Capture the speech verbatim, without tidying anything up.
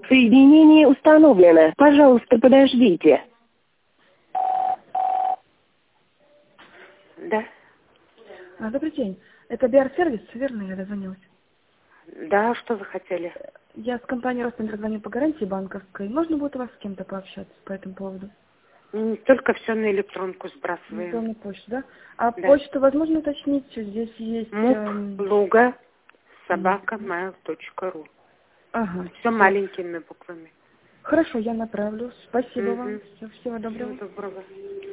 Соединение установлено. Пожалуйста, подождите. Да. А, добрый день. Это биар-сервис, верно, я дозвонилась? Да, что вы хотели? Я с компанией Ростелеком звоню по гарантии банковской. Можно будет у вас с кем-то пообщаться по этому поводу? М, Только все на электронку На сбрасываем. электронную почту, да? А Да. почту возможно уточнить? Здесь есть... Мук, эм, луга, собака, mail точка ру. Ага, Все всё. маленькими буквами. Хорошо, я направлю. Спасибо вам. Угу. Всё, всего доброго. Всего доброго.